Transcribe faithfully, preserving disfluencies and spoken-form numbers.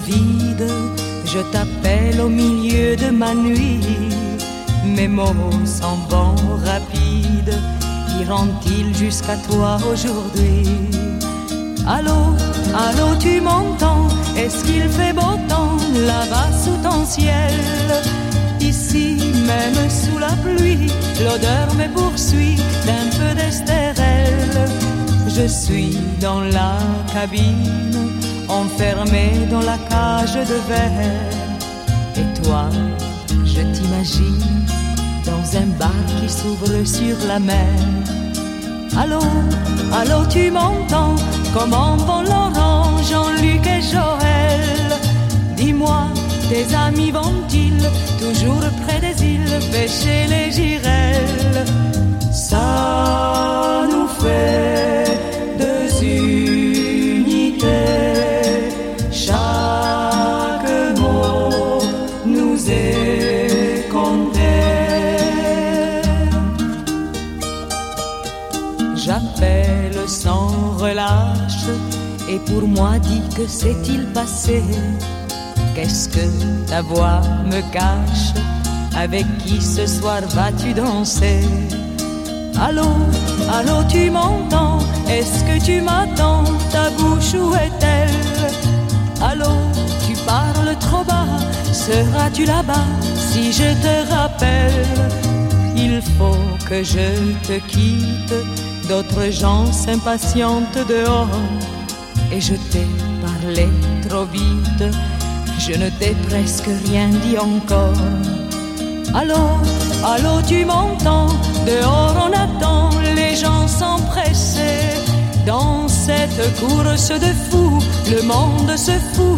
vide, je t'appelle au milieu de ma nuit. Mes mots sont bons, rapides, iront-ils jusqu'à toi aujourd'hui? Allô, allô, tu m'entends? Est-ce qu'il fait beau temps là-bas sous ton ciel? Ici, même sous la pluie, l'odeur me poursuit d'un peu d'estérel. Je suis dans la cabine, enfermée dans la cage de verre. Et toi, je t'imagine dans un bar qui s'ouvre sur la mer. Allô, allô, tu m'entends? Comment vont Laurent, Jean-Luc et Joël? Dis-moi, tes amis vont-ils toujours près des îles pêcher les girelles? Ça nous fait deux unités, chaque mot nous est compté. J'appelle sans relâche et pour moi dis que s'est-il passé? Qu'est-ce que ta voix me cache? Avec qui ce soir vas-tu danser? Allô, allô, tu m'entends? Est-ce que tu m'attends? Ta bouche où est-elle? Allô, tu parles trop bas, seras-tu là-bas si je te rappelle? Il faut que je te quitte, d'autres gens s'impatientent dehors. Et je t'ai parlé trop vite, je ne t'ai presque rien dit encore. Allô, allô, tu m'entends? Dehors on attend, les gens sont pressés. Dans cette course de fous, le monde se fout.